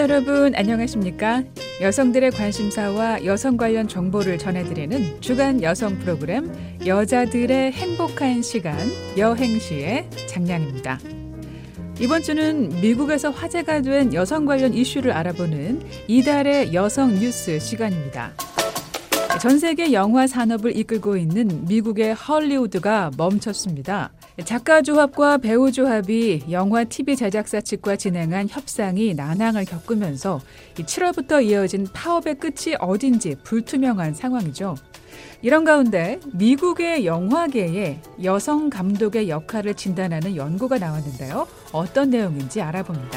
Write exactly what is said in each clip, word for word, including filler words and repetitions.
청취자 여러분 안녕하십니까? 여성들의 관심사와 여성 관련 정보를 전해드리는 주간 여성 프로그램 여자들의 행복한 시간 여행시의 장량입니다. 이번 주는 미국에서 화제가 된 여성 관련 이슈를 알아보는 이달의 여성 뉴스 시간입니다. 전 세계 영화 산업을 이끌고 있는 미국의 헐리우드가 멈췄습니다. 작가 조합과 배우 조합이 영화 티비 제작사 측과 진행한 협상이 난항을 겪으면서 칠월부터 이어진 파업의 끝이 어딘지 불투명한 상황이죠. 이런 가운데 미국의 영화계에 여성 감독의 역할을 진단하는 연구가 나왔는데요. 어떤 내용인지 알아봅니다.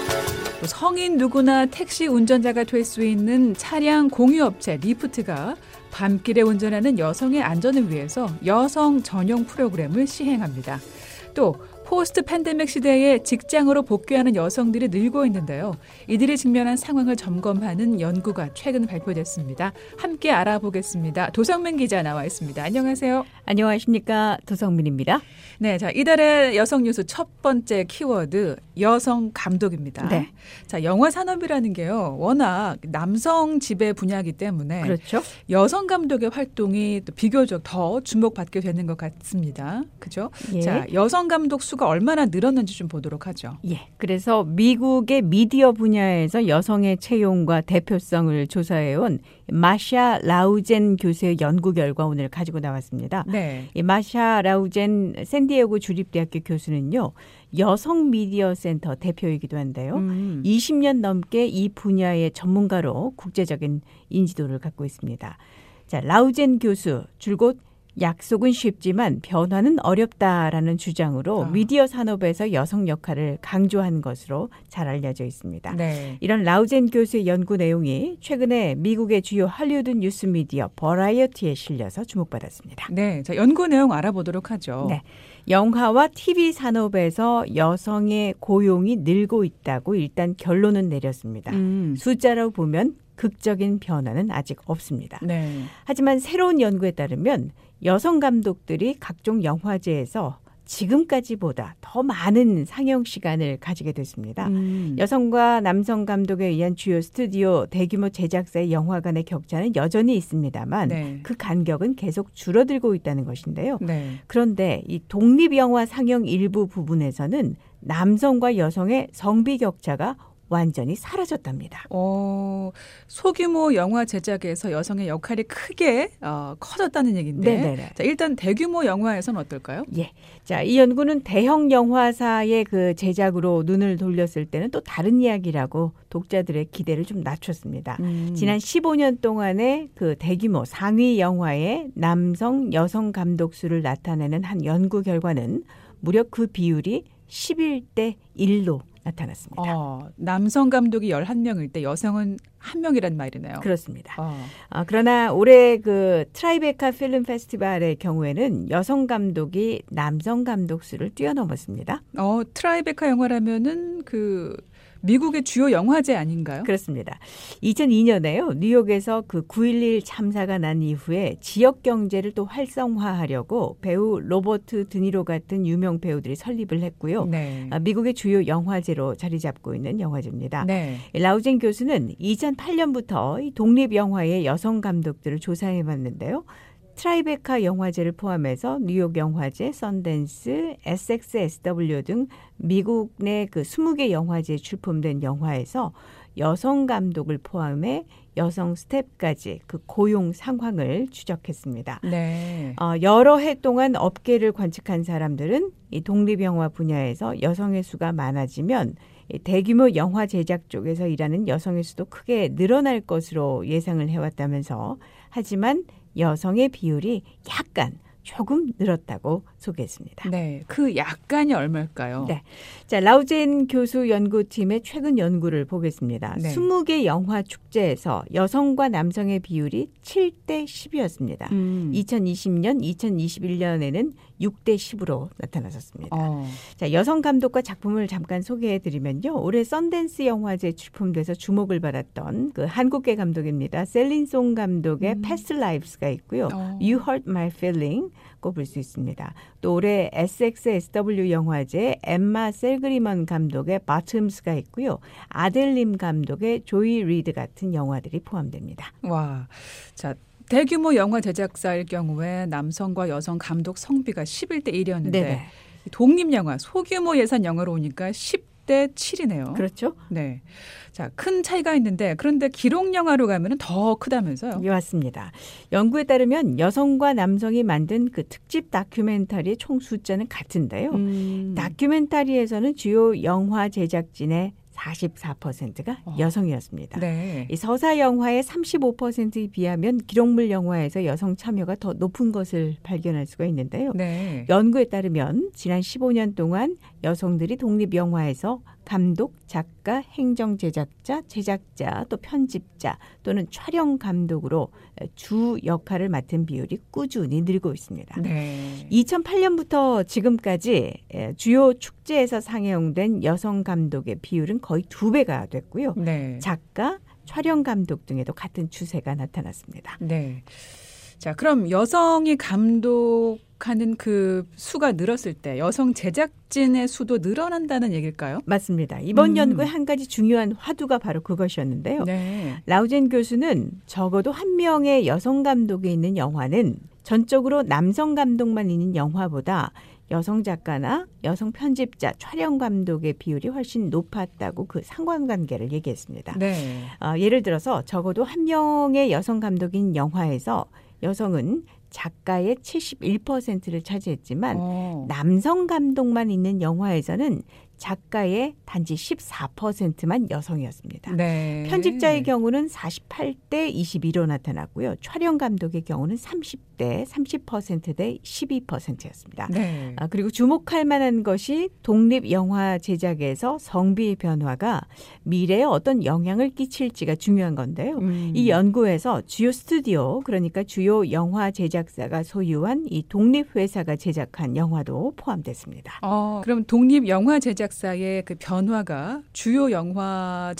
또 성인 누구나 택시 운전자가 될 수 있는 차량 공유업체 리프트가 밤길에 운전하는 여성의 안전을 위해서 여성 전용 프로그램을 시행합니다. 또 포스트 팬데믹 시대에 직장으로 복귀하는 여성들이 늘고 있는데요. 이들이 직면한 상황을 점검하는 연구가 최근 발표됐습니다. 함께 알아보겠습니다. 도성민 기자 나와 있습니다. 안녕하세요. 안녕하십니까. 도성민입니다. 네, 자 이달의 여성 뉴스 첫 번째 키워드 여성 감독입니다. 네. 자 영화 산업이라는 게요, 워낙 남성 지배 분야이기 때문에 그렇죠. 여성 감독의 활동이 또 비교적 더 주목받게 되는 것 같습니다. 그죠? 예. 자 여성 감독 수가 얼마나 늘었는지 좀 보도록 하죠. 예. 그래서 미국의 미디어 분야에서 여성의 채용과 대표성을 조사해온 마샤 라우젠 교수의 연구 결과 오늘 가지고 나왔습니다. 네. 이 마샤 라우젠 샌디에고 주립대학교 교수는요, 여성 미디어 센터 대표이기도 한데요. 음. 이십 년 넘게 이 분야의 전문가로 국제적인 인지도를 갖고 있습니다. 자, 라우젠 교수 줄곧 약속은 쉽지만 변화는 어렵다라는 주장으로 아. 미디어 산업에서 여성 역할을 강조한 것으로 잘 알려져 있습니다. 네. 이런 라우젠 교수의 연구 내용이 최근에 미국의 주요 할리우드 뉴스 미디어 버라이어티에 실려서 주목받았습니다. 네. 자 연구 내용 알아보도록 하죠. 네. 영화와 티비 산업에서 여성의 고용이 늘고 있다고 일단 결론은 내렸습니다. 음. 숫자로 보면 극적인 변화는 아직 없습니다. 네. 하지만 새로운 연구에 따르면 여성 감독들이 각종 영화제에서 지금까지보다 더 많은 상영 시간을 가지게 됐습니다. 음. 여성과 남성 감독에 의한 주요 스튜디오 대규모 제작사의 영화 간의 격차는 여전히 있습니다만 네. 그 간격은 계속 줄어들고 있다는 것인데요. 네. 그런데 이 독립영화 상영 일부 부분에서는 남성과 여성의 성비 격차가 완전히 사라졌답니다. 어, 소규모 영화 제작에서 여성의 역할이 크게 어, 커졌다는 얘기인데. 네네네. 자, 일단 대규모 영화에서는 어떨까요? 예. 자, 이 연구는 대형 영화사의 그 제작으로 눈을 돌렸을 때는 또 다른 이야기라고 독자들의 기대를 좀 낮췄습니다. 음. 지난 십오 년 동안의 그 대규모 상위 영화의 남성, 여성 감독 수를 나타내는 한 연구 결과는 무려 그 비율이 십일 대 일로 나타났습니다. 어, 남성 감독이 열한 명일 때 여성은 한 명이란 말이네요. 그렇습니다. 어. 아, 그러나 올해 그 트라이베카 필름 페스티벌의 경우에는 여성 감독이 남성 감독 수를 뛰어넘었습니다. 어, 트라이베카 영화라면은 그 미국의 주요 영화제 아닌가요? 그렇습니다. 이천이 년에요. 뉴욕에서 그 구일일 참사가 난 이후에 지역 경제를 또 활성화하려고 배우 로버트 드니로 같은 유명 배우들이 설립을 했고요. 네. 아, 미국의 주요 영화제로 자리 잡고 있는 영화제입니다. 네. 라우젠 교수는 이천팔 년부터 이 독립영화의 여성 감독들을 조사해봤는데요. 트라이베카 영화제를 포함해서 뉴욕 영화제, 썬댄스, 에스엑스에스더블유 등 미국 내 그 스무 개 영화제에 출품된 영화에서 여성 감독을 포함해 여성 스텝까지 그 고용 상황을 추적했습니다. 네. 어, 여러 해 동안 업계를 관측한 사람들은 이 독립영화 분야에서 여성의 수가 많아지면 이 대규모 영화 제작 쪽에서 일하는 여성의 수도 크게 늘어날 것으로 예상을 해왔다면서, 하지만 여성의 비율이 약간 조금 늘었다고 소개했습니다. 네, 그 약간이 얼마일까요? 네, 자 라우젠 교수 연구팀의 최근 연구를 보겠습니다. 네. 스무 개 영화 축제에서 여성과 남성의 비율이 칠 대 십이었습니다. 음. 이천이십 년, 이천이십일 년에는 육 대 십으로 나타났었습니다. 어. 자, 여성 감독과 작품을 잠깐 소개해드리면요. 올해 썬댄스 영화제에 출품돼서 주목을 받았던 그 한국계 감독입니다. 셀린송 감독의 음. Past Lives가 있고요. 어. You Hurt My Feeling, 꼽을 수 있습니다. 또 올해 에스엑스에스더블유 영화제에 엠마 셀그리먼 감독의 바텀스가 있고요. 아델림 감독의 조이 리드 같은 영화들이 포함됩니다. 와, 자 대규모 영화 제작사일 경우에 남성과 여성 감독 성비가 십일 대 일이었는데 네네. 독립영화 소규모 예산 영화로 오니까 십 대 칠이네요. 그렇죠. 네. 자, 큰 차이가 있는데 그런데 기록 영화로 가면 더 크다면서요? 예, 맞습니다. 연구에 따르면 여성과 남성이 만든 그 특집 다큐멘터리의 총 숫자는 같은데요. 음. 다큐멘터리에서는 주요 영화 제작진의 사십사 퍼센트가 어. 여성이었습니다. 네. 이 서사 영화의 삼십오 퍼센트에 비하면 기록물 영화에서 여성 참여가 더 높은 것을 발견할 수가 있는데요. 네. 연구에 따르면 지난 십오 년 동안 여성들이 독립 영화에서 감독, 작가, 행정 제작자, 제작자, 또 편집자 또는 촬영 감독으로 주 역할을 맡은 비율이 꾸준히 늘고 있습니다. 네. 이천팔 년부터 지금까지 주요 축제에서 상영된 여성 감독의 비율은 거의 두 배가 됐고요. 네. 작가, 촬영 감독 등에도 같은 추세가 나타났습니다. 네. 자, 그럼 여성이 감독하는 그 수가 늘었을 때 여성 제작진의 수도 늘어난다는 얘기일까요? 맞습니다. 이번 음. 연구의 한 가지 중요한 화두가 바로 그것이었는데요. 네. 라우젠 교수는 적어도 한 명의 여성 감독이 있는 영화는 전적으로 남성 감독만 있는 영화보다 여성 작가나 여성 편집자, 촬영 감독의 비율이 훨씬 높았다고 그 상관관계를 얘기했습니다. 네. 어, 예를 들어서 적어도 한 명의 여성 감독인 영화에서 여성은 작가의 칠십일 퍼센트를 차지했지만 어. 남성 감독만 있는 영화에서는 작가의 단지 십사 퍼센트만 여성이었습니다. 네. 편집자의 경우는 사십팔 대 이십이로 나타났고요. 촬영 감독의 경우는 삼십 대 삼십 퍼센트 대 십이 퍼센트였습니다. 네. 아, 그리고 주목할 만한 것이 독립 영화 제작에서 성비의 변화가 미래에 어떤 영향을 끼칠지가 중요한 건데요. 음. 이 연구에서 주요 스튜디오, 그러니까 주요 영화 제작사가 소유한 이 독립 회사가 제작한 영화도 포함됐습니다. 어, 그럼 독립 영화 제작사의 그 변화가 주요 영화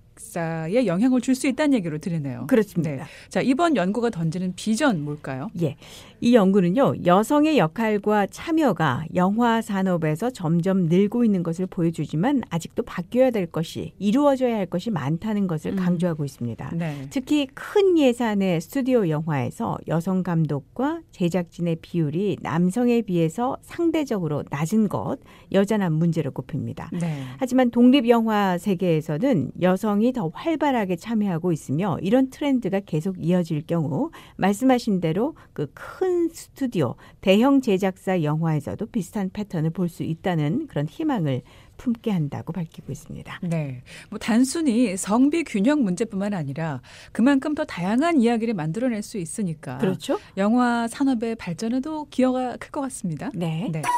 제작사에 영향을 줄 수 있다는 얘기로 들리네요. 그렇습니다. 네. 자, 이번 연구가 던지는 비전 뭘까요? 예. 이 연구는요, 여성의 역할과 참여가 영화 산업에서 점점 늘고 있는 것을 보여주지만 아직도 바뀌어야 될 것이, 이루어져야 할 것이 많다는 것을 음. 강조하고 있습니다. 네. 특히 큰 예산의 스튜디오 영화에서 여성 감독과 제작진의 비율이 남성에 비해서 상대적으로 낮은 것, 여전한 문제로 꼽힙니다. 네. 하지만 독립 영화 세계에서는 여성이 더 활발하게 참여하고 있으며 이런 트렌드가 계속 이어질 경우 말씀하신 대로 그 큰 스튜디오, 대형 제작사 영화에서도 비슷한 패턴을 볼 수 있다는 그런 희망을 품게 한다고 밝히고 있습니다. 네. 뭐 단순히 성비 균형 문제뿐만 아니라 그만큼 더 다양한 이야기를 만들어낼 수 있으니까 그렇죠? 영화 산업의 발전에도 기여가 클 것 같습니다. 네. 네.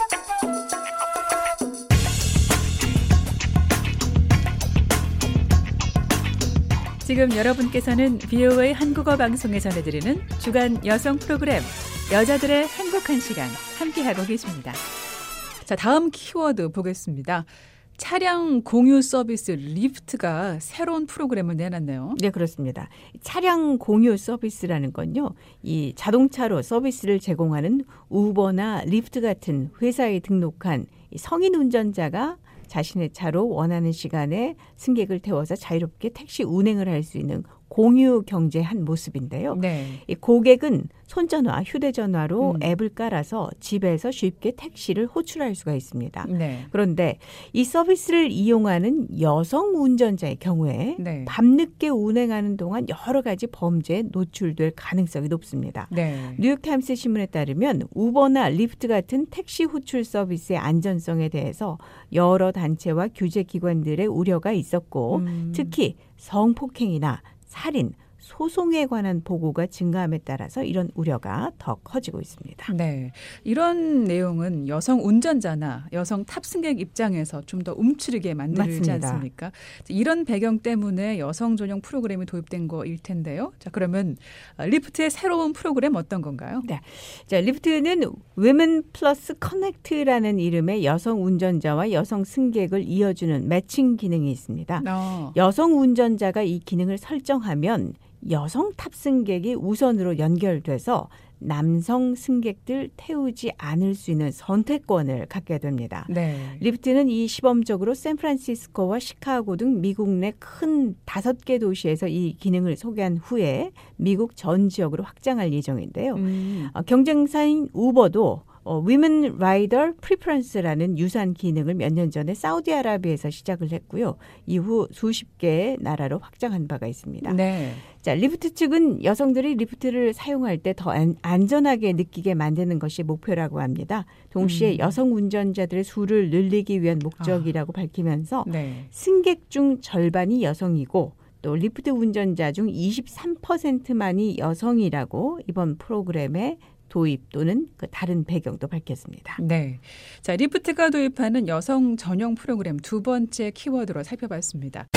지금 여러분께서는 비오에이 한국어 방송에 전해드리는 주간 여성 프로그램 여자들의 행복한 시간 함께하고 계십니다. 자, 다음 키워드 보겠습니다. 차량 공유 서비스 리프트가 새로운 프로그램을 내놨네요. 네, 그렇습니다. 차량 공유 서비스라는 건요, 이 자동차로 서비스를 제공하는 우버나 리프트 같은 회사에 등록한 이 성인 운전자가 자신의 차로 원하는 시간에 승객을 태워서 자유롭게 택시 운행을 할 수 있는 공유 경제의 한 모습인데요. 네. 이 고객은 손전화, 휴대전화로 음. 앱을 깔아서 집에서 쉽게 택시를 호출할 수가 있습니다. 네. 그런데 이 서비스를 이용하는 여성 운전자의 경우에 네. 밤늦게 운행하는 동안 여러 가지 범죄에 노출될 가능성이 높습니다. 네. 뉴욕타임스 신문에 따르면 우버나 리프트 같은 택시 호출 서비스의 안전성에 대해서 여러 단체와 규제기관들의 우려가 있었고 음. 특히 성폭행이나 살인, 소송에 관한 보고가 증가함에 따라서 이런 우려가 더 커지고 있습니다. 네. 이런 내용은 여성 운전자나 여성 탑승객 입장에서 좀 더 움츠리게 만들지 맞습니다. 않습니까? 이런 배경 때문에 여성 전용 프로그램이 도입된 거일 텐데요. 자, 그러면 리프트의 새로운 프로그램 어떤 건가요? 네. 자, 리프트는 Women Plus Connect라는 이름의 여성 운전자와 여성 승객을 이어주는 매칭 기능이 있습니다. 어. 여성 운전자가 이 기능을 설정하면 여성 탑승객이 우선으로 연결돼서 남성 승객들 태우지 않을 수 있는 선택권을 갖게 됩니다. 네. 리프트는 이 시범적으로 샌프란시스코와 시카고 등 미국 내 큰 다섯 개 도시에서 이 기능을 소개한 후에 미국 전 지역으로 확장할 예정인데요. 음. 어, 경쟁사인 우버도 어, Women Rider Preference라는 유사한 기능을 몇 년 전에 사우디아라비아에서 시작을 했고요. 이후 수십 개의 나라로 확장한 바가 있습니다. 네. 자, 리프트 측은 여성들이 리프트를 사용할 때 더 안전하게 느끼게 만드는 것이 목표라고 합니다. 동시에 음. 여성 운전자들의 수를 늘리기 위한 목적이라고 아. 밝히면서 네. 승객 중 절반이 여성이고 또 리프트 운전자 중 이십삼 퍼센트만이 여성이라고 이번 프로그램에 도입 또는 그 다른 배경도 밝혔습니다. 네. 자, 리프트가 도입하는 여성 전용 프로그램 두 번째 키워드로 살펴봤습니다.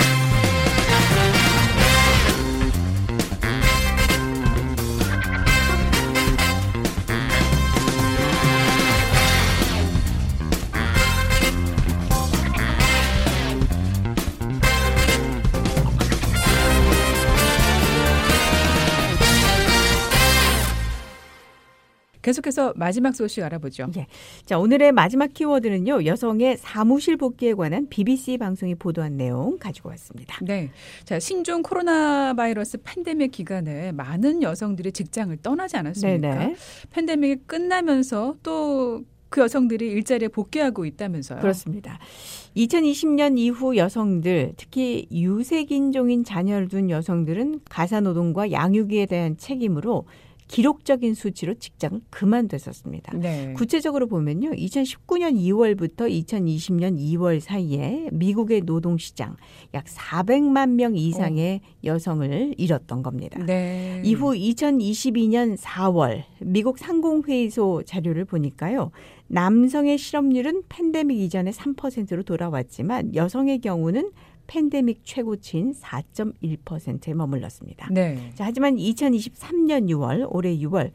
계속해서 마지막 소식 알아보죠. 네. 자, 오늘의 마지막 키워드는요. 여성의 사무실 복귀에 관한 비비씨 방송이 보도한 내용 가지고 왔습니다. 네. 자, 신종 코로나 바이러스 팬데믹 기간에 많은 여성들이 직장을 떠나지 않았습니까? 네네. 팬데믹이 끝나면서 또 그 여성들이 일자리에 복귀하고 있다면서요. 그렇습니다. 이천이십 년 이후 여성들, 특히 유색인종인 자녀를 둔 여성들은 가사노동과 양육에 대한 책임으로 기록적인 수치로 직장을 그만뒀었습니다. 네. 구체적으로 보면요. 이천십구 년 이월부터 이천이십 년 이월 사이에 미국의 노동시장 약 사백만 명 이상의 오. 여성을 잃었던 겁니다. 네. 이후 이천이십이 년 사월 미국 상공회의소 자료를 보니까요. 남성의 실업률은 팬데믹 이전의 삼 퍼센트로 돌아왔지만 여성의 경우는 팬데믹 최고치인 사 점 일 퍼센트에 머물렀습니다. 네. 자, 하지만 이천이십삼 년 유월, 올해 유월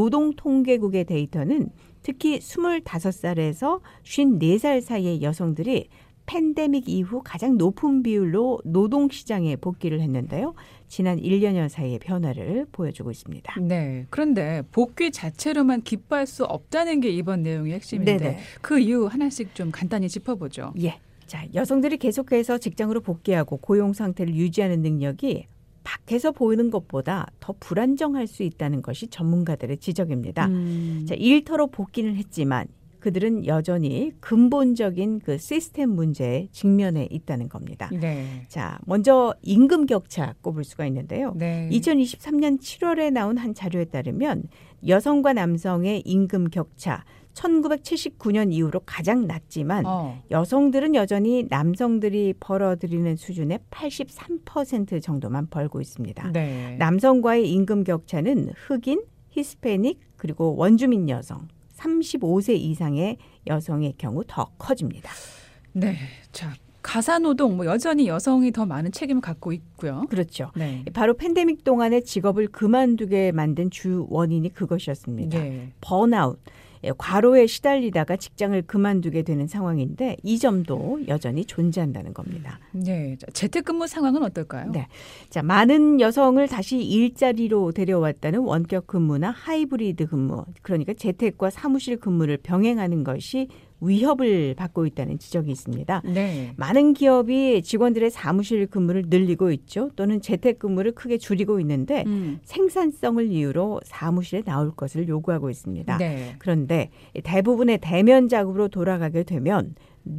노동통계국의 데이터는 특히 스물다섯 살에서 쉰네 살 사이의 여성들이 팬데믹 이후 가장 높은 비율로 노동시장에 복귀를 했는데요. 지난 일 년여 사이의 변화를 보여주고 있습니다. 네. 그런데 복귀 자체로만 기뻐할 수 없다는 게 이번 내용의 핵심인데 네네. 그 이유 하나씩 좀 간단히 짚어보죠. 예. 자, 여성들이 계속해서 직장으로 복귀하고 고용 상태를 유지하는 능력이 밖에서 보이는 것보다 더 불안정할 수 있다는 것이 전문가들의 지적입니다. 음. 자, 일터로 복귀는 했지만 그들은 여전히 근본적인 그 시스템 문제에 직면해 있다는 겁니다. 네. 자, 먼저 임금 격차 꼽을 수가 있는데요. 네. 이천이십삼 년 칠월에 나온 한 자료에 따르면 여성과 남성의 임금 격차 천구백칠십구 년 이후로 가장 낮지만 어. 여성들은 여전히 남성들이 벌어들이는 수준의 팔십삼 퍼센트 정도만 벌고 있습니다. 네. 남성과의 임금 격차는 흑인, 히스패닉 그리고 원주민 여성 삼십오 세 이상의 여성의 경우 더 커집니다. 네, 자 가사노동 뭐 여전히 여성이 더 많은 책임을 갖고 있고요. 그렇죠. 네. 바로 팬데믹 동안에 직업을 그만두게 만든 주 원인이 그것이었습니다. 네. 번아웃. 과로에 시달리다가 직장을 그만두게 되는 상황인데 이 점도 여전히 존재한다는 겁니다. 네, 재택근무 상황은 어떨까요? 네, 자 많은 여성을 다시 일자리로 데려왔다는 원격 근무나 하이브리드 근무, 그러니까 재택과 사무실 근무를 병행하는 것이 위협을 받고 있다는 지적이 있습니다. 네. 많은 기업이 직원들의 사무실 근무를 늘리고 있죠. 또는 재택근무를 크게 줄이고 있는데 음. 생산성을 이유로 사무실에 나올 것을 요구하고 있습니다. 네. 그런데 대부분의 대면 작업으로 돌아가게 되면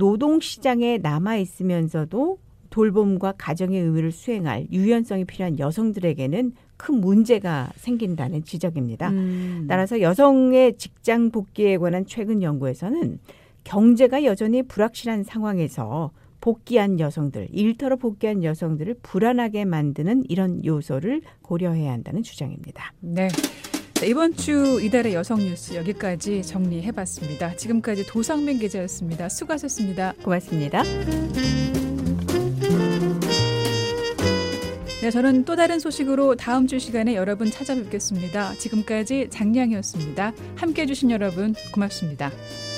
노동시장에 남아있으면서도 돌봄과 가정의 의무를 수행할 유연성이 필요한 여성들에게는 큰 문제가 생긴다는 지적입니다. 음. 따라서 여성의 직장 복귀에 관한 최근 연구에서는 경제가 여전히 불확실한 상황에서 복귀한 여성들, 일터로 복귀한 여성들을 불안하게 만드는 이런 요소를 고려해야 한다는 주장입니다. 네. 자, 이번 주 이달의 여성 뉴스 여기까지 정리해봤습니다. 지금까지 도상민 기자였습니다. 수고하셨습니다. 고맙습니다. 네, 저는 또 다른 소식으로 다음 주 시간에 여러분 찾아뵙겠습니다. 지금까지 장량이었습니다. 함께해 주신 여러분 고맙습니다.